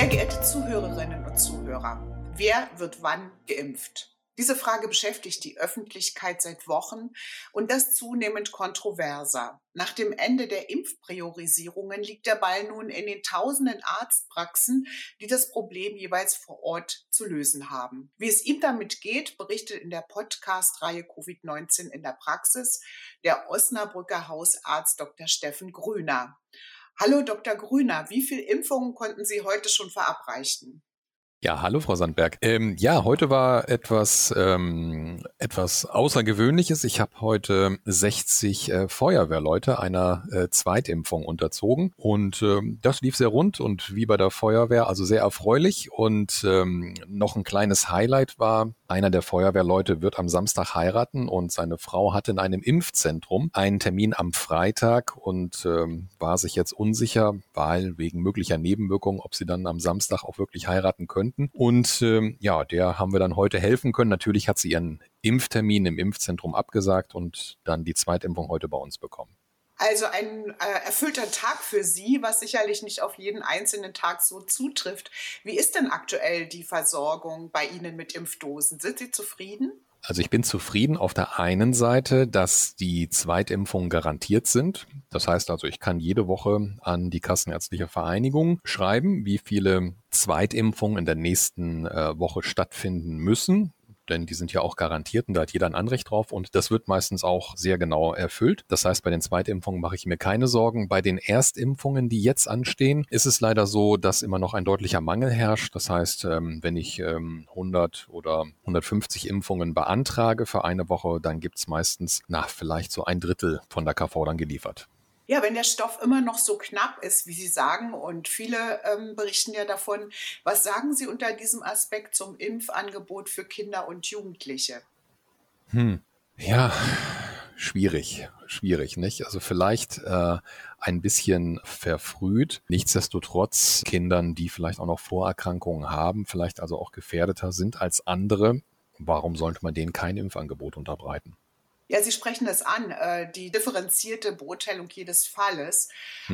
Sehr geehrte Zuhörerinnen und Zuhörer, wer wird wann geimpft? Diese Frage beschäftigt die Öffentlichkeit seit Wochen und das zunehmend kontroverser. Nach dem Ende der Impfpriorisierungen liegt der Ball nun in den tausenden Arztpraxen, die das Problem jeweils vor Ort zu lösen haben. Wie es ihm damit geht, berichtet in der Podcast-Reihe Covid-19 in der Praxis der Osnabrücker Hausarzt Dr. Steffen Grüner. Hallo Dr. Grüner, wie viele Impfungen konnten Sie heute schon verabreichen? Ja, hallo Frau Sandberg. Heute war etwas Außergewöhnliches. Ich habe heute 60 Feuerwehrleute einer Zweitimpfung unterzogen und das lief sehr rund und wie bei der Feuerwehr, also sehr erfreulich. Und noch ein kleines Highlight war, einer der Feuerwehrleute wird am Samstag heiraten und seine Frau hatte in einem Impfzentrum einen Termin am Freitag und war sich jetzt unsicher, weil wegen möglicher Nebenwirkungen, ob sie dann am Samstag auch wirklich heiraten könnten. Und der haben wir dann heute helfen können. Natürlich hat sie ihren Impftermin im Impfzentrum abgesagt und dann die Zweitimpfung heute bei uns bekommen. Also ein erfüllter Tag für Sie, was sicherlich nicht auf jeden einzelnen Tag so zutrifft. Wie ist denn aktuell die Versorgung bei Ihnen mit Impfdosen? Sind Sie zufrieden? Also ich bin zufrieden auf der einen Seite, dass die Zweitimpfungen garantiert sind. Das heißt also, ich kann jede Woche an die Kassenärztliche Vereinigung schreiben, wie viele Zweitimpfungen in der nächsten Woche stattfinden müssen. Denn die sind ja auch garantiert und da hat jeder ein Anrecht drauf und das wird meistens auch sehr genau erfüllt. Das heißt, bei den Zweitimpfungen mache ich mir keine Sorgen. Bei den Erstimpfungen, die jetzt anstehen, ist es leider so, dass immer noch ein deutlicher Mangel herrscht. Das heißt, wenn ich 100 oder 150 Impfungen beantrage für eine Woche, dann gibt es meistens vielleicht so ein Drittel von der KV dann geliefert. Ja, wenn der Stoff immer noch so knapp ist, wie Sie sagen, und viele berichten ja davon, was sagen Sie unter diesem Aspekt zum Impfangebot für Kinder und Jugendliche? Ja, schwierig, nicht? Also vielleicht ein bisschen verfrüht. Nichtsdestotrotz Kindern, die vielleicht auch noch Vorerkrankungen haben, vielleicht also auch gefährdeter sind als andere, warum sollte man denen kein Impfangebot unterbreiten? Ja, Sie sprechen das an, die differenzierte Beurteilung jedes Falles.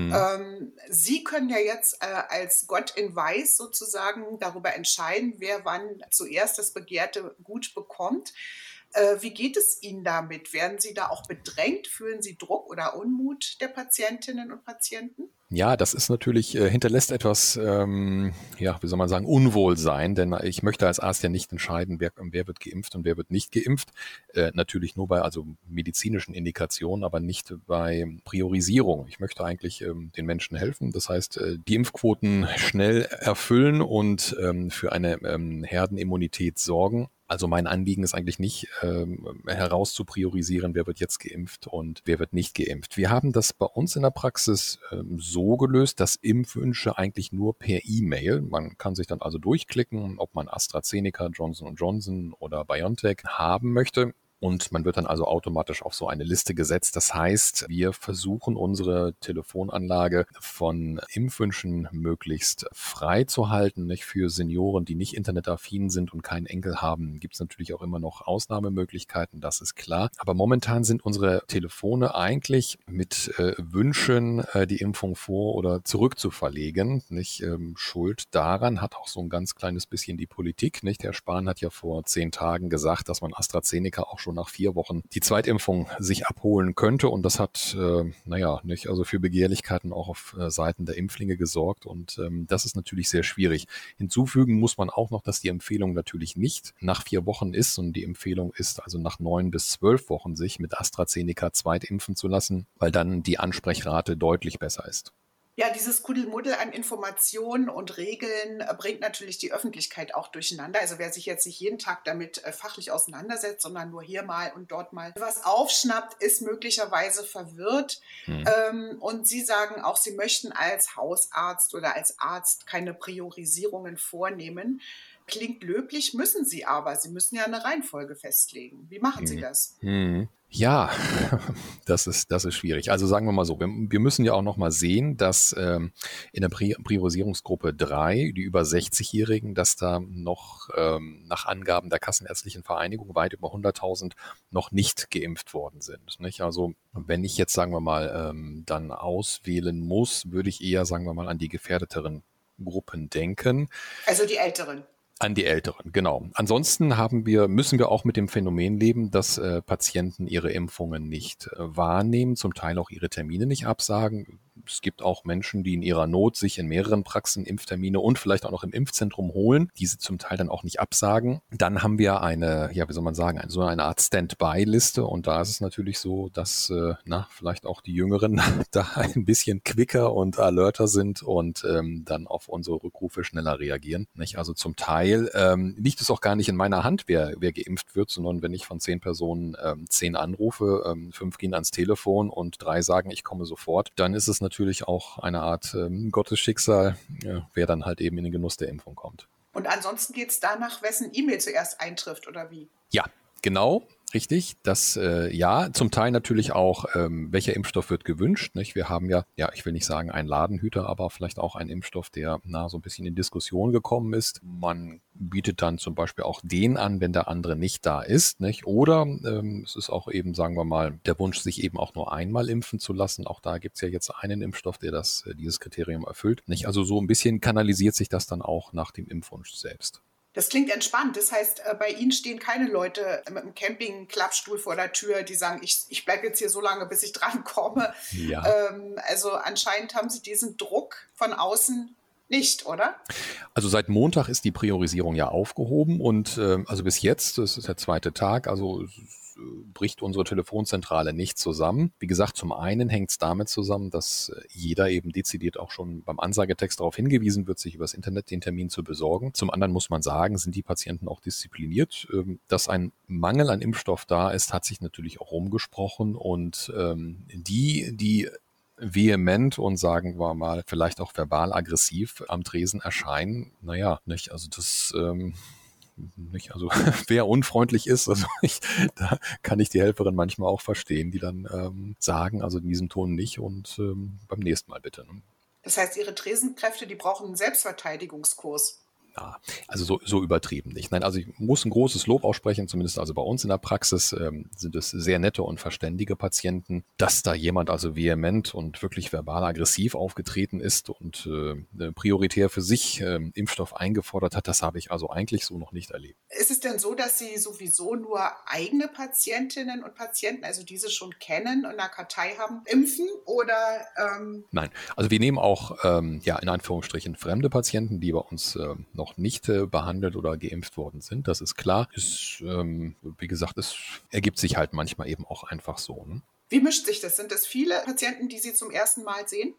Sie können ja jetzt als Gott in Weiß sozusagen darüber entscheiden, wer wann zuerst das begehrte Gut bekommt. Wie geht es Ihnen damit? Werden Sie da auch bedrängt? Fühlen Sie Druck oder Unmut der Patientinnen und Patienten? Ja, das ist natürlich, hinterlässt etwas, wie soll man sagen, Unwohlsein, denn ich möchte als Arzt ja nicht entscheiden, wer wird geimpft und wer wird nicht geimpft. Natürlich nur bei medizinischen Indikationen, aber nicht bei Priorisierung. Ich möchte eigentlich den Menschen helfen. Das heißt, die Impfquoten schnell erfüllen und für eine Herdenimmunität sorgen. Also mein Anliegen ist eigentlich nicht heraus zu priorisieren, wer wird jetzt geimpft und wer wird nicht geimpft. Wir haben das bei uns in der Praxis so gelöst, dass Impfwünsche eigentlich nur per E-Mail, man kann sich dann also durchklicken, ob man AstraZeneca, Johnson & Johnson oder BioNTech haben möchte. Und man wird dann also automatisch auf so eine Liste gesetzt. Das heißt, wir versuchen unsere Telefonanlage von Impfwünschen möglichst frei zu halten. Nicht? Für Senioren, die nicht internetaffin sind und keinen Enkel haben, gibt es natürlich auch immer noch Ausnahmemöglichkeiten, das ist klar. Aber momentan sind unsere Telefone eigentlich mit Wünschen, die Impfung vor- oder zurück zu verlegen. Nicht? Schuld daran hat auch so ein ganz kleines bisschen die Politik. Nicht? Herr Spahn hat ja vor 10 Tagen gesagt, dass man AstraZeneca auch schon nach 4 Wochen die Zweitimpfung sich abholen könnte. Und das hat, für Begehrlichkeiten auch auf Seiten der Impflinge gesorgt. Und das ist natürlich sehr schwierig. Hinzufügen muss man auch noch, dass die Empfehlung natürlich nicht nach 4 Wochen ist. Und die Empfehlung ist also nach 9 bis 12 Wochen sich mit AstraZeneca zweitimpfen zu lassen, weil dann die Ansprechrate deutlich besser ist. Ja, dieses Kuddelmuddel an Informationen und Regeln bringt natürlich die Öffentlichkeit auch durcheinander. Also wer sich jetzt nicht jeden Tag damit fachlich auseinandersetzt, sondern nur hier mal und dort mal was aufschnappt, ist möglicherweise verwirrt. Und Sie sagen auch, Sie möchten als Hausarzt oder als Arzt keine Priorisierungen vornehmen. Klingt löblich, müssen Sie aber. Sie müssen ja eine Reihenfolge festlegen. Wie machen Sie das? Ja, das ist schwierig. Also sagen wir mal so, wir müssen ja auch noch mal sehen, dass in der Priorisierungsgruppe 3, die über 60-Jährigen, dass da noch nach Angaben der Kassenärztlichen Vereinigung weit über 100.000 noch nicht geimpft worden sind. Nicht? Also wenn ich jetzt, sagen wir mal, dann auswählen muss, würde ich eher, sagen wir mal, an die gefährdeteren Gruppen denken. Also die Älteren. An die Älteren, genau. Ansonsten müssen wir auch mit dem Phänomen leben, dass Patienten ihre Impfungen nicht wahrnehmen, zum Teil auch ihre Termine nicht absagen. Es gibt auch Menschen, die in ihrer Not sich in mehreren Praxen Impftermine und vielleicht auch noch im Impfzentrum holen, diese zum Teil dann auch nicht absagen. Dann haben wir eine, ja, wie soll man sagen, so eine Art Standby-Liste, und da ist es natürlich so, dass vielleicht auch die Jüngeren da ein bisschen quicker und alerter sind und dann auf unsere Rückrufe schneller reagieren. Nicht? Also zum Teil liegt es auch gar nicht in meiner Hand, wer geimpft wird, sondern wenn ich von 10 Personen 10 anrufe, 5 gehen ans Telefon und 3 sagen, ich komme sofort, dann ist es natürlich auch eine Art Gottes Schicksal, wer dann halt eben in den Genuss der Impfung kommt. Und ansonsten geht es danach, wessen E-Mail zuerst eintrifft oder wie? Ja, genau. Richtig, das ja, zum Teil natürlich auch, welcher Impfstoff wird gewünscht. Nicht? Wir haben ja, ich will nicht sagen einen Ladenhüter, aber vielleicht auch einen Impfstoff, der so ein bisschen in Diskussion gekommen ist. Man bietet dann zum Beispiel auch den an, wenn der andere nicht da ist. Nicht? Oder es ist auch eben, sagen wir mal, der Wunsch, sich eben auch nur einmal impfen zu lassen. Auch da gibt es ja jetzt einen Impfstoff, der dieses Kriterium erfüllt. Nicht? Also so ein bisschen kanalisiert sich das dann auch nach dem Impfwunsch selbst. Das klingt entspannt. Das heißt, bei Ihnen stehen keine Leute mit einem Camping-Klappstuhl vor der Tür, die sagen, ich bleibe jetzt hier so lange, bis ich drankomme. Ja. Also anscheinend haben Sie diesen Druck von außen nicht, oder? Also seit Montag ist die Priorisierung ja aufgehoben und also bis jetzt, das ist der 2. Tag, also bricht unsere Telefonzentrale nicht zusammen. Wie gesagt, zum einen hängt es damit zusammen, dass jeder eben dezidiert auch schon beim Ansagetext darauf hingewiesen wird, sich übers Internet den Termin zu besorgen. Zum anderen muss man sagen, sind die Patienten auch diszipliniert. Dass ein Mangel an Impfstoff da ist, hat sich natürlich auch rumgesprochen, und die vehement und, sagen wir mal, vielleicht auch verbal aggressiv am Tresen erscheinen, nicht, also das nicht, also wer unfreundlich ist, also da kann ich die Helferin manchmal auch verstehen, die dann sagen, also in diesem Ton nicht und beim nächsten Mal bitte. Ne? Das heißt, Ihre Tresenkräfte, die brauchen einen Selbstverteidigungskurs. Ja, also so übertrieben nicht. Nein, also ich muss ein großes Lob aussprechen, zumindest also bei uns in der Praxis sind es sehr nette und verständige Patienten. Dass da jemand also vehement und wirklich verbal aggressiv aufgetreten ist und prioritär für sich Impfstoff eingefordert hat, das habe ich also eigentlich so noch nicht erlebt. Ist es denn so, dass Sie sowieso nur eigene Patientinnen und Patienten, also diese schon kennen und eine Kartei haben, impfen oder? Nein, also wir nehmen auch in Anführungsstrichen fremde Patienten, die bei uns noch nicht behandelt oder geimpft worden sind. Das ist klar. Wie gesagt, es ergibt sich halt manchmal eben auch einfach so. Ne? Wie mischt sich das? Sind das viele Patienten, die Sie zum ersten Mal sehen?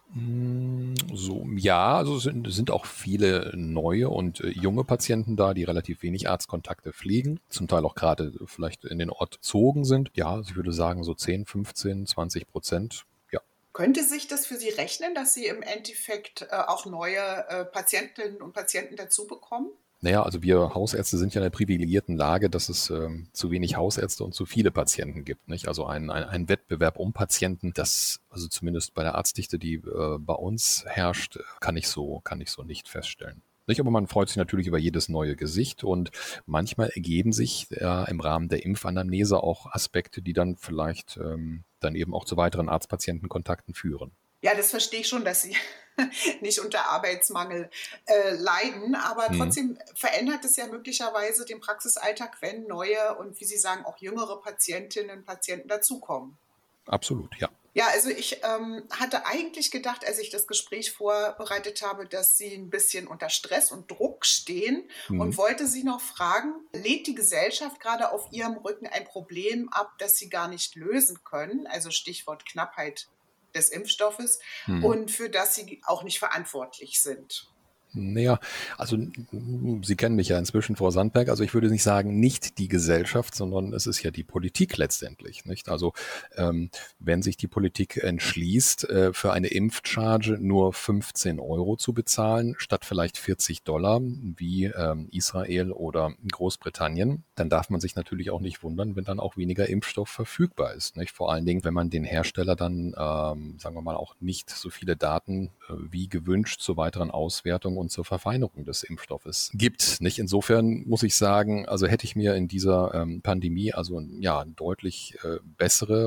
So, ja, also sind auch viele neue und junge Patienten da, die relativ wenig Arztkontakte pflegen, zum Teil auch gerade vielleicht in den Ort gezogen sind. Ja, also ich würde sagen so 10, 15, 20%. Könnte sich das für Sie rechnen, dass Sie im Endeffekt auch neue Patientinnen und Patienten dazu bekommen? Naja, also wir Hausärzte sind ja in der privilegierten Lage, dass es zu wenig Hausärzte und zu viele Patienten gibt. Nicht? Also ein Wettbewerb um Patienten, das also zumindest bei der Arztdichte, die bei uns herrscht, kann ich so nicht feststellen. Nicht, aber man freut sich natürlich über jedes neue Gesicht, und manchmal ergeben sich im Rahmen der Impfanamnese auch Aspekte, die dann vielleicht dann eben auch zu weiteren Arzt-Patienten-Kontakten führen. Ja, das verstehe ich schon, dass Sie nicht unter Arbeitsmangel leiden, aber trotzdem verändert es ja möglicherweise den Praxisalltag, wenn neue und, wie Sie sagen, auch jüngere Patientinnen und Patienten dazukommen. Absolut, ja. Ja, also ich hatte eigentlich gedacht, als ich das Gespräch vorbereitet habe, dass Sie ein bisschen unter Stress und Druck stehen und wollte Sie noch fragen, lädt die Gesellschaft gerade auf Ihrem Rücken ein Problem ab, das Sie gar nicht lösen können, also Stichwort Knappheit des Impfstoffes, und für das Sie auch nicht verantwortlich sind? Naja, also Sie kennen mich ja inzwischen, Frau Sandberg. Also ich würde nicht sagen, nicht die Gesellschaft, sondern es ist ja die Politik letztendlich. Nicht? Also wenn sich die Politik entschließt, für eine Impfcharge nur 15 € zu bezahlen, statt vielleicht $40, wie Israel oder Großbritannien, dann darf man sich natürlich auch nicht wundern, wenn dann auch weniger Impfstoff verfügbar ist. Nicht? Vor allen Dingen, wenn man den Hersteller dann, sagen wir mal, auch nicht so viele Daten wie gewünscht zur weiteren Auswertung und zur Verfeinerung des Impfstoffes gibt. Nicht? Insofern muss ich sagen, also hätte ich mir in dieser Pandemie also deutlich bessere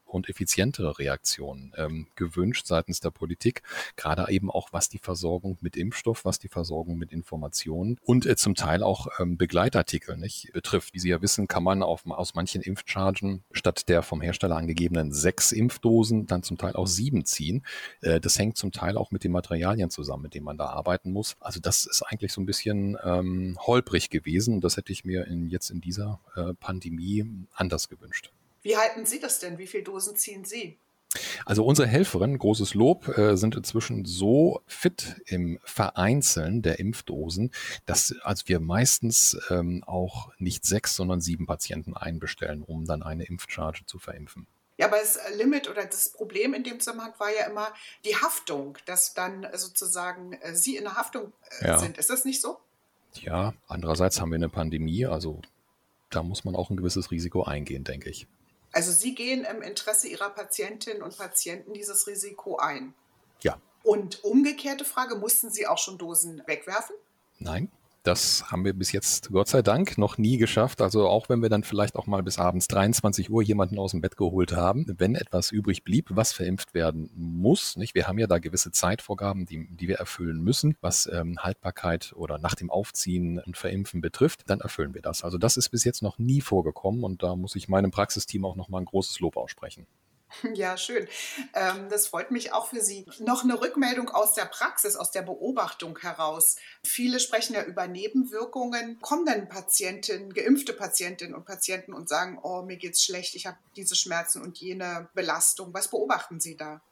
und effizientere Reaktionen gewünscht seitens der Politik, gerade eben auch was die Versorgung mit Impfstoff, was die Versorgung mit Informationen und zum Teil auch Begleitartikel nicht betrifft. Wie Sie ja wissen, kann man aus manchen Impfchargen statt der vom Hersteller angegebenen 6 Impfdosen dann zum Teil auch 7 ziehen. Das hängt zum Teil auch mit den Materialien zusammen, mit denen man da arbeiten muss. Also das ist eigentlich so ein bisschen holprig gewesen. Das hätte ich mir jetzt in dieser Pandemie anders gewünscht. Wie halten Sie das denn? Wie viele Dosen ziehen Sie? Also unsere Helferinnen, großes Lob, sind inzwischen so fit im Vereinzeln der Impfdosen, dass also wir meistens auch nicht 6, sondern 7 Patienten einbestellen, um dann eine Impfcharge zu verimpfen. Ja, aber das Limit oder das Problem in dem Zusammenhang war ja immer die Haftung, dass dann sozusagen Sie in der Haftung sind. Ist das nicht so? Ja, andererseits haben wir eine Pandemie, also da muss man auch ein gewisses Risiko eingehen, denke ich. Also Sie gehen im Interesse Ihrer Patientinnen und Patienten dieses Risiko ein. Ja. Und umgekehrte Frage, mussten Sie auch schon Dosen wegwerfen? Nein, das haben wir bis jetzt, Gott sei Dank, noch nie geschafft. Also auch wenn wir dann vielleicht auch mal bis abends 23 Uhr jemanden aus dem Bett geholt haben, wenn etwas übrig blieb, was verimpft werden muss, nicht? Wir haben ja da gewisse Zeitvorgaben, die wir erfüllen müssen, was Haltbarkeit oder nach dem Aufziehen und Verimpfen betrifft, dann erfüllen wir das. Also das ist bis jetzt noch nie vorgekommen und da muss ich meinem Praxisteam auch nochmal ein großes Lob aussprechen. Ja, schön. Das freut mich auch für Sie. Noch eine Rückmeldung aus der Praxis, aus der Beobachtung heraus. Viele sprechen ja über Nebenwirkungen. Kommen dann geimpfte Patientinnen und Patienten und sagen, oh, mir geht's schlecht, ich habe diese Schmerzen und jene Belastung. Was beobachten Sie da?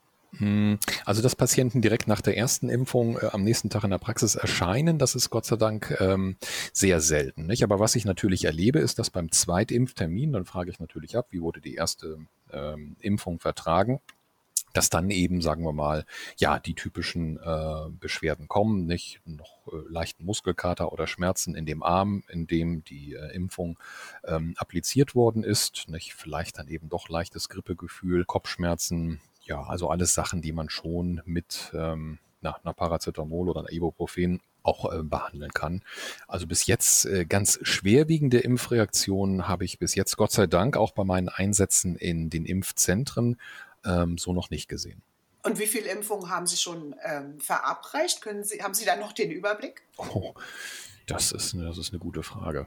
Also, dass Patienten direkt nach der ersten Impfung am nächsten Tag in der Praxis erscheinen, das ist Gott sei Dank sehr selten. Nicht? Aber was ich natürlich erlebe, ist, dass beim Zweitimpftermin, dann frage ich natürlich ab, wie wurde die erste Impfung vertragen, dass dann eben, sagen wir mal, ja, die typischen Beschwerden kommen, nicht noch leichten Muskelkater oder Schmerzen in dem Arm, in dem die Impfung appliziert worden ist, nicht? Vielleicht dann eben doch leichtes Grippegefühl, Kopfschmerzen, ja, also alles Sachen, die man schon mit einer Paracetamol oder einer Ibuprofen auch behandeln kann. Also bis jetzt ganz schwerwiegende Impfreaktionen habe ich bis jetzt, Gott sei Dank, auch bei meinen Einsätzen in den Impfzentren so noch nicht gesehen. Und wie viele Impfungen haben Sie schon verabreicht? Haben Sie da noch den Überblick? Oh, das ist eine gute Frage.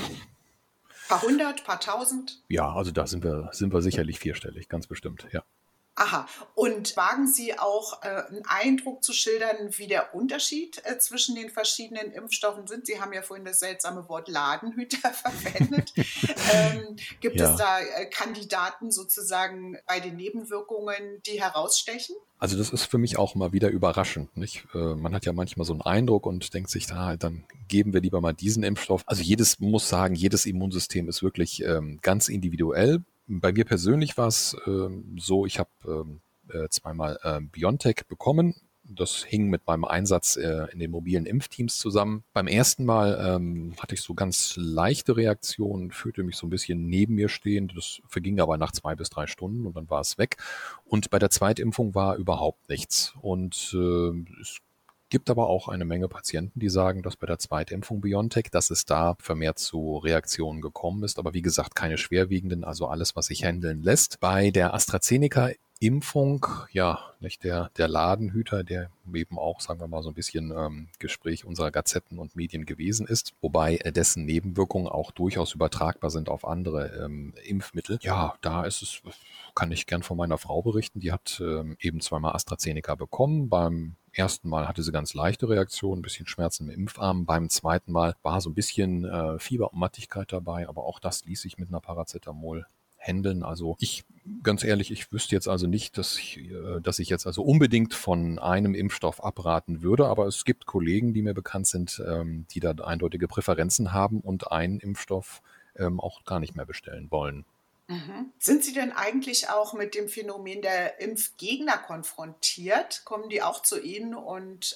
Paar hundert, paar tausend? Ja, also da sind wir sicherlich vierstellig, ganz bestimmt, ja. Aha. Und wagen Sie auch einen Eindruck zu schildern, wie der Unterschied zwischen den verschiedenen Impfstoffen sind? Sie haben ja vorhin das seltsame Wort Ladenhüter verwendet. Gibt es da Kandidaten sozusagen bei den Nebenwirkungen, die herausstechen? Also das ist für mich auch mal wieder überraschend, nicht? Man hat ja manchmal so einen Eindruck und denkt sich, dann geben wir lieber mal diesen Impfstoff. Also jedes Immunsystem ist wirklich ganz individuell. Bei mir persönlich war es so, ich habe zweimal BioNTech bekommen. Das hing mit meinem Einsatz in den mobilen Impfteams zusammen. Beim ersten Mal hatte ich so ganz leichte Reaktionen, fühlte mich so ein bisschen neben mir stehend. Das verging aber nach 2 bis 3 Stunden und dann war es weg. Und bei der Zweitimpfung war überhaupt nichts. Und es gibt aber auch eine Menge Patienten, die sagen, dass bei der Zweitimpfung BioNTech, dass es da vermehrt zu Reaktionen gekommen ist. Aber wie gesagt, keine schwerwiegenden, also alles, was sich handeln lässt. Bei der AstraZeneca-Impfung, ja, nicht der Ladenhüter, der eben auch, sagen wir mal, so ein bisschen Gespräch unserer Gazetten und Medien gewesen ist, wobei dessen Nebenwirkungen auch durchaus übertragbar sind auf andere Impfmittel. Ja, da ist es, kann ich gern von meiner Frau berichten, die hat eben zweimal AstraZeneca bekommen. Beim ersten Mal hatte sie ganz leichte Reaktionen, ein bisschen Schmerzen im Impfarm. Beim zweiten Mal war so ein bisschen Fieber und Mattigkeit dabei, aber auch das ließ sich mit einer Paracetamol handeln. Also ganz ehrlich, ich wüsste jetzt also nicht, dass ich jetzt also unbedingt von einem Impfstoff abraten würde, aber es gibt Kollegen, die mir bekannt sind, die da eindeutige Präferenzen haben und einen Impfstoff auch gar nicht mehr bestellen wollen. Mhm. Sind Sie denn eigentlich auch mit dem Phänomen der Impfgegner konfrontiert? Kommen die auch zu Ihnen und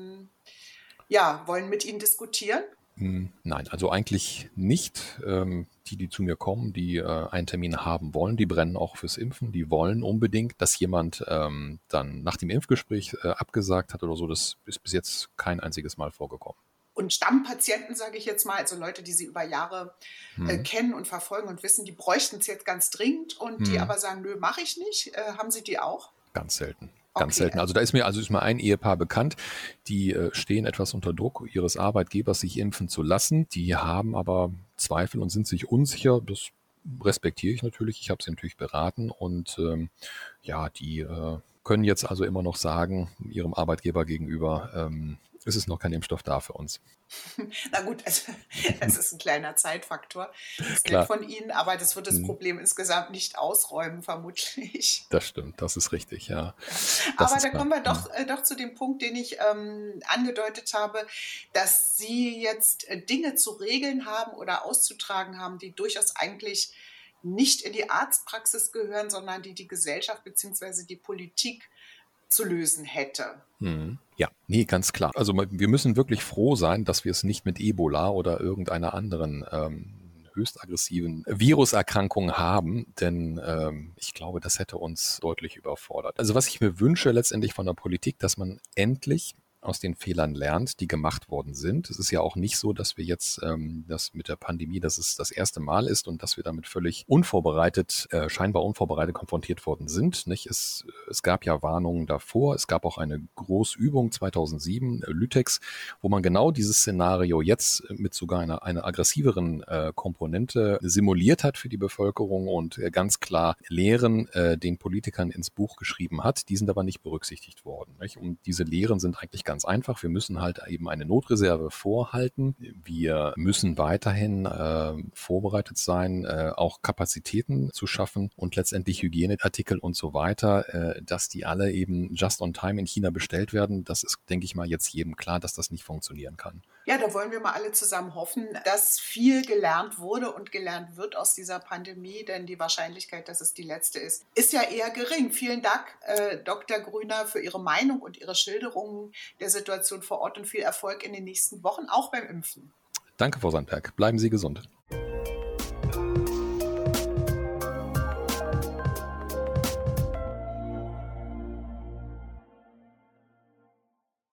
wollen mit Ihnen diskutieren? Nein, also eigentlich nicht. Die zu mir kommen, die einen Termin haben wollen, die brennen auch fürs Impfen, die wollen unbedingt, dass jemand dann nach dem Impfgespräch abgesagt hat oder so. Das ist bis jetzt kein einziges Mal vorgekommen. Und Stammpatienten, sage ich jetzt mal, also Leute, die Sie über Jahre kennen und verfolgen und wissen, die bräuchten es jetzt ganz dringend und die aber sagen, nö, mache ich nicht. Haben Sie die auch? Ganz selten. Ganz Okay. selten. Also da ist mir ein Ehepaar bekannt, die stehen etwas unter Druck ihres Arbeitgebers, sich impfen zu lassen. Die haben aber Zweifel und sind sich unsicher. Das respektiere ich natürlich. Ich habe sie natürlich beraten und die können jetzt also immer noch sagen, ihrem Arbeitgeber gegenüber, es ist noch kein Impfstoff da für uns. Na gut, also, das ist ein kleiner Zeitfaktor. Das ist nett Klar, von Ihnen, aber das wird das Problem insgesamt nicht ausräumen, vermutlich. das stimmt, das ist richtig, ja. Das Aber ist da klar. kommen wir doch zu dem Punkt, den ich angedeutet habe, dass Sie jetzt Dinge zu regeln haben oder auszutragen haben, die durchaus eigentlich nicht in die Arztpraxis gehören, sondern die Gesellschaft bzw. die Politik zu lösen hätte. Ja, nee, ganz klar. Also wir müssen wirklich froh sein, dass wir es nicht mit Ebola oder irgendeiner anderen höchst aggressiven Viruserkrankung haben, denn ich glaube, das hätte uns deutlich überfordert. Also was ich mir wünsche letztendlich von der Politik, dass man endlich aus den Fehlern lernt, die gemacht worden sind. Es ist ja auch nicht so, dass wir jetzt das mit der Pandemie, dass es das erste Mal ist und dass wir damit völlig unvorbereitet, scheinbar unvorbereitet konfrontiert worden sind. Nicht? Es gab ja Warnungen davor. Es gab auch eine Großübung 2007, Lütex, wo man genau dieses Szenario jetzt mit sogar einer aggressiveren Komponente simuliert hat für die Bevölkerung und ganz klar Lehren den Politikern ins Buch geschrieben hat. Die sind aber nicht berücksichtigt worden. Nicht? Und diese Lehren sind eigentlich ganz einfach. Wir müssen halt eben eine Notreserve vorhalten. Wir müssen weiterhin vorbereitet sein, auch Kapazitäten zu schaffen und letztendlich Hygieneartikel und so weiter, dass die alle eben just on time in China bestellt werden. Das ist, denke ich mal, jetzt jedem klar, dass das nicht funktionieren kann. Ja, da wollen wir mal alle zusammen hoffen, dass viel gelernt wurde und gelernt wird aus dieser Pandemie, denn die Wahrscheinlichkeit, dass es die letzte ist, ist ja eher gering. Vielen Dank, Dr. Grüner, für Ihre Meinung und Ihre Schilderungen der Situation vor Ort und viel Erfolg in den nächsten Wochen, auch beim Impfen. Danke, Frau Sandberg. Bleiben Sie gesund.